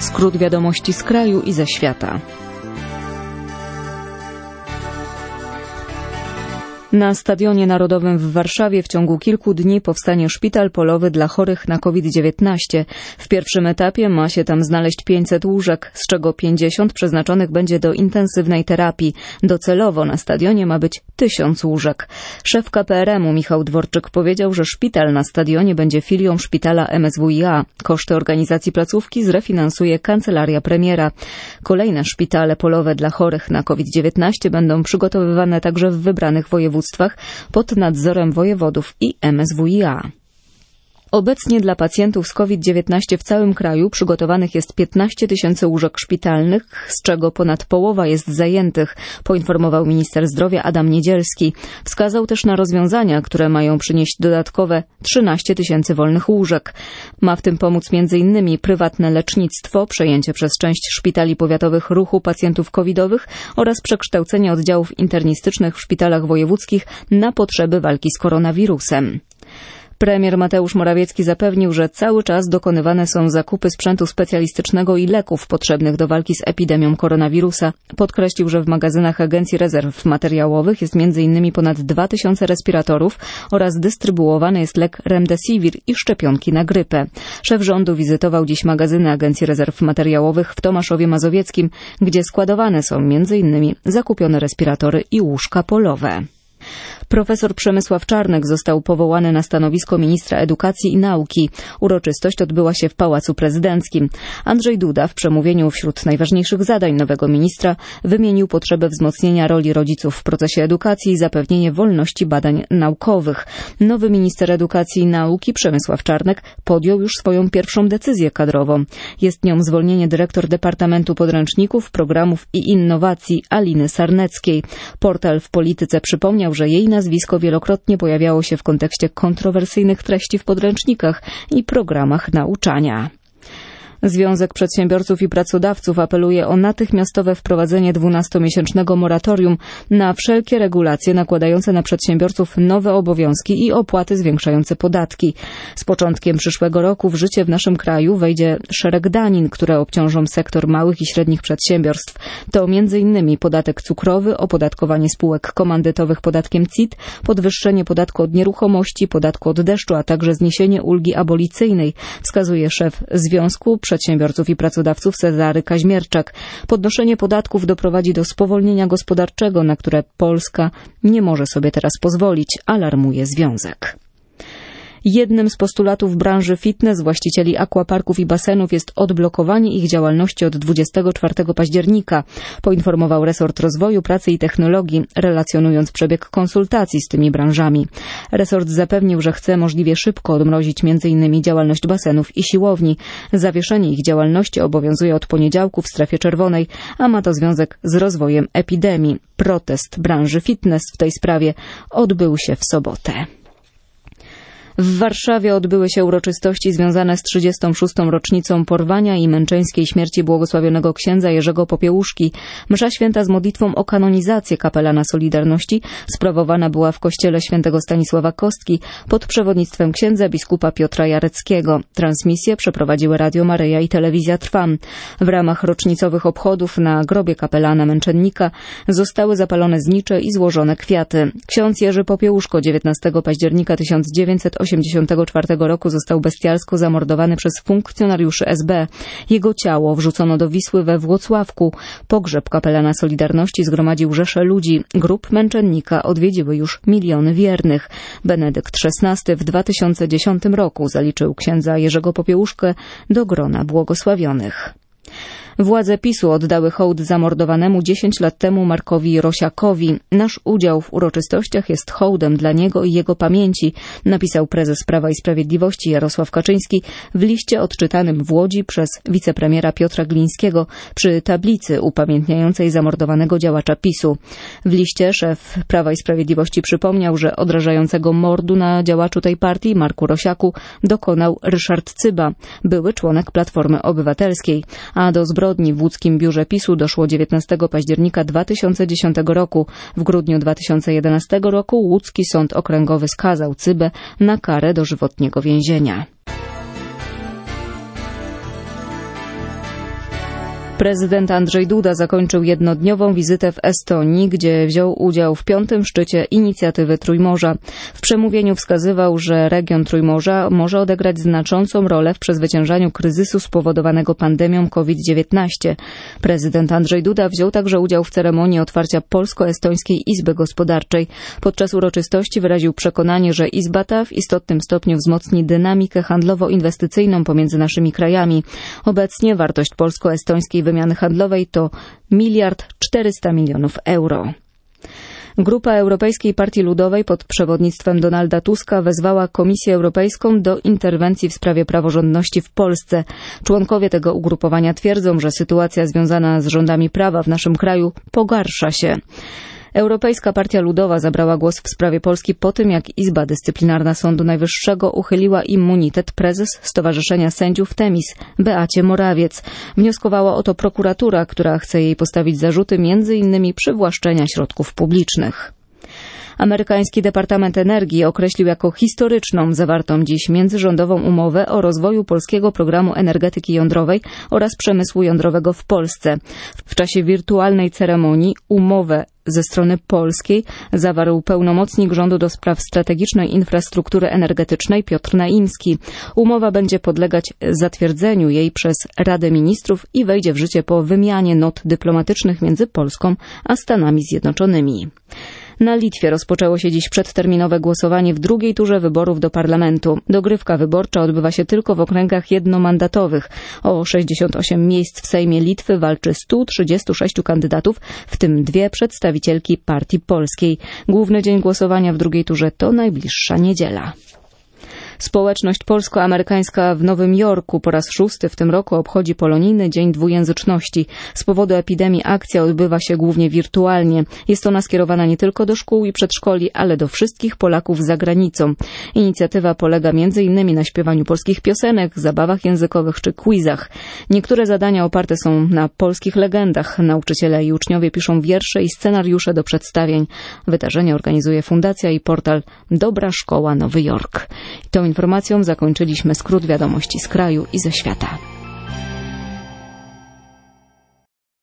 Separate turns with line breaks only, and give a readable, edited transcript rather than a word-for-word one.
Skrót wiadomości z kraju i ze świata. Na Stadionie Narodowym w Warszawie w ciągu kilku dni powstanie szpital polowy dla chorych na COVID-19. W pierwszym etapie ma się tam znaleźć 500 łóżek, z czego 50 przeznaczonych będzie do intensywnej terapii. Docelowo na stadionie ma być 1000 łóżek. Szef KPRM-u Michał Dworczyk powiedział, że szpital na stadionie będzie filią szpitala MSWiA. Koszty organizacji placówki zrefinansuje kancelaria premiera. Kolejne szpitale polowe dla chorych na COVID-19 będą przygotowywane także w wybranych województwach pod nadzorem wojewodów i MSWiA. Obecnie dla pacjentów z COVID-19 w całym kraju przygotowanych jest 15 000 łóżek szpitalnych, z czego ponad połowa jest zajętych, poinformował minister zdrowia Adam Niedzielski. Wskazał też na rozwiązania, które mają przynieść dodatkowe 13 000 wolnych łóżek. Ma w tym pomóc m.in. prywatne lecznictwo, przejęcie przez część szpitali powiatowych ruchu pacjentów covidowych oraz przekształcenie oddziałów internistycznych w szpitalach wojewódzkich na potrzeby walki z koronawirusem. Premier Mateusz Morawiecki zapewnił, że cały czas dokonywane są zakupy sprzętu specjalistycznego i leków potrzebnych do walki z epidemią koronawirusa. Podkreślił, że w magazynach Agencji Rezerw Materiałowych jest m.in. ponad 2000 respiratorów oraz dystrybuowany jest lek Remdesivir i szczepionki na grypę. Szef rządu wizytował dziś magazyny Agencji Rezerw Materiałowych w Tomaszowie Mazowieckim, gdzie składowane są m.in. zakupione respiratory i łóżka polowe. Profesor Przemysław Czarnek został powołany na stanowisko ministra edukacji i nauki. Uroczystość odbyła się w Pałacu Prezydenckim. Andrzej Duda w przemówieniu wśród najważniejszych zadań nowego ministra wymienił potrzebę wzmocnienia roli rodziców w procesie edukacji i zapewnienie wolności badań naukowych. Nowy minister edukacji i nauki Przemysław Czarnek podjął już swoją pierwszą decyzję kadrową. Jest nią zwolnienie dyrektor Departamentu Podręczników, Programów i Innowacji Aliny Sarneckiej. Portal w Polityce przypomniał, że jej nazwisko wielokrotnie pojawiało się w kontekście kontrowersyjnych treści w podręcznikach i programach nauczania. Związek Przedsiębiorców i Pracodawców apeluje o natychmiastowe wprowadzenie 12-miesięcznego moratorium na wszelkie regulacje nakładające na przedsiębiorców nowe obowiązki i opłaty zwiększające podatki. Z początkiem przyszłego roku w życie w naszym kraju wejdzie szereg danin, które obciążą sektor małych i średnich przedsiębiorstw. To m.in. podatek cukrowy, opodatkowanie spółek komandytowych podatkiem CIT, podwyższenie podatku od nieruchomości, podatku od deszczu, a także zniesienie ulgi abolicyjnej, wskazuje szef Związku Przedsiębiorców i Pracodawców Cezary Kaźmierczak. Podnoszenie podatków doprowadzi do spowolnienia gospodarczego, na które Polska nie może sobie teraz pozwolić, alarmuje związek. Jednym z postulatów branży fitness, właścicieli aquaparków i basenów jest odblokowanie ich działalności od 24 października, poinformował resort rozwoju, pracy i technologii, relacjonując przebieg konsultacji z tymi branżami. Resort zapewnił, że chce możliwie szybko odmrozić m.in. działalność basenów i siłowni. Zawieszenie ich działalności obowiązuje od poniedziałku w strefie czerwonej, a ma to związek z rozwojem epidemii. Protest branży fitness w tej sprawie odbył się w sobotę. W Warszawie odbyły się uroczystości związane z 36. rocznicą porwania i męczeńskiej śmierci błogosławionego księdza Jerzego Popiełuszki. Msza święta z modlitwą o kanonizację kapelana Solidarności sprawowana była w kościele świętego Stanisława Kostki pod przewodnictwem księdza biskupa Piotra Jareckiego. Transmisję przeprowadziły Radio Maryja i Telewizja Trwam. W ramach rocznicowych obchodów na grobie kapelana męczennika zostały zapalone znicze i złożone kwiaty. Ksiądz Jerzy Popiełuszko 19 października 1984 roku został bestialsko zamordowany przez funkcjonariuszy SB. Jego ciało wrzucono do Wisły we Włocławku. Pogrzeb kapelana Solidarności zgromadził rzesze ludzi. Grób męczennika odwiedziły już miliony wiernych. Benedykt XVI w 2010 roku zaliczył księdza Jerzego Popiełuszkę do grona błogosławionych. Władze PiS-u oddały hołd zamordowanemu 10 lat temu Markowi Rosiakowi. Nasz udział w uroczystościach jest hołdem dla niego i jego pamięci, napisał prezes Prawa i Sprawiedliwości Jarosław Kaczyński w liście odczytanym w Łodzi przez wicepremiera Piotra Glińskiego przy tablicy upamiętniającej zamordowanego działacza PiS-u. W liście szef Prawa i Sprawiedliwości przypomniał, że odrażającego mordu na działaczu tej partii, Marku Rosiaku, dokonał Ryszard Cyba, były członek Platformy Obywatelskiej, a do zbrodni w łódzkim biurze PiS-u doszło 19 października 2010 roku. W grudniu 2011 roku łódzki sąd okręgowy skazał Cybę na karę dożywotniego więzienia. Prezydent Andrzej Duda zakończył jednodniową wizytę w Estonii, gdzie wziął udział w 5. szczycie inicjatywy Trójmorza. W przemówieniu wskazywał, że region Trójmorza może odegrać znaczącą rolę w przezwyciężaniu kryzysu spowodowanego pandemią COVID-19. Prezydent Andrzej Duda wziął także udział w ceremonii otwarcia Polsko-Estońskiej Izby Gospodarczej. Podczas uroczystości wyraził przekonanie, że Izba ta w istotnym stopniu wzmocni dynamikę handlowo-inwestycyjną pomiędzy naszymi krajami. Obecnie wartość polsko-estońskiej wymiany handlowej to 1,4 miliarda euro. Grupa Europejskiej Partii Ludowej pod przewodnictwem Donalda Tuska wezwała Komisję Europejską do interwencji w sprawie praworządności w Polsce. Członkowie tego ugrupowania twierdzą, że sytuacja związana z rządami prawa w naszym kraju pogarsza się. Europejska Partia Ludowa zabrała głos w sprawie Polski po tym, jak Izba Dyscyplinarna Sądu Najwyższego uchyliła immunitet prezes Stowarzyszenia Sędziów Temis, Beacie Morawiec. Wnioskowała o to prokuratura, która chce jej postawić zarzuty m.in. przywłaszczenia środków publicznych. Amerykański Departament Energii określił jako historyczną zawartą dziś międzyrządową umowę o rozwoju polskiego programu energetyki jądrowej oraz przemysłu jądrowego w Polsce. W czasie wirtualnej ceremonii umowę ze strony polskiej zawarł pełnomocnik rządu do spraw strategicznej infrastruktury energetycznej Piotr Naimski. Umowa będzie podlegać zatwierdzeniu jej przez Radę Ministrów i wejdzie w życie po wymianie not dyplomatycznych między Polską a Stanami Zjednoczonymi. Na Litwie rozpoczęło się dziś przedterminowe głosowanie w drugiej turze wyborów do parlamentu. Dogrywka wyborcza odbywa się tylko w okręgach jednomandatowych. O 68 miejsc w Sejmie Litwy walczy 136 kandydatów, w tym 2 przedstawicielki Partii Polskiej. Główny dzień głosowania w drugiej turze to najbliższa niedziela. Społeczność polsko-amerykańska w Nowym Jorku po raz 6. w tym roku obchodzi polonijny Dzień Dwujęzyczności. Z powodu epidemii akcja odbywa się głównie wirtualnie. Jest ona skierowana nie tylko do szkół i przedszkoli, ale do wszystkich Polaków za granicą. Inicjatywa polega m.in. na śpiewaniu polskich piosenek, zabawach językowych czy quizach. Niektóre zadania oparte są na polskich legendach. Nauczyciele i uczniowie piszą wiersze i scenariusze do przedstawień. Wydarzenie organizuje fundacja i portal Dobra Szkoła Nowy Jork. Tą informacją zakończyliśmy skrót wiadomości z kraju i ze świata.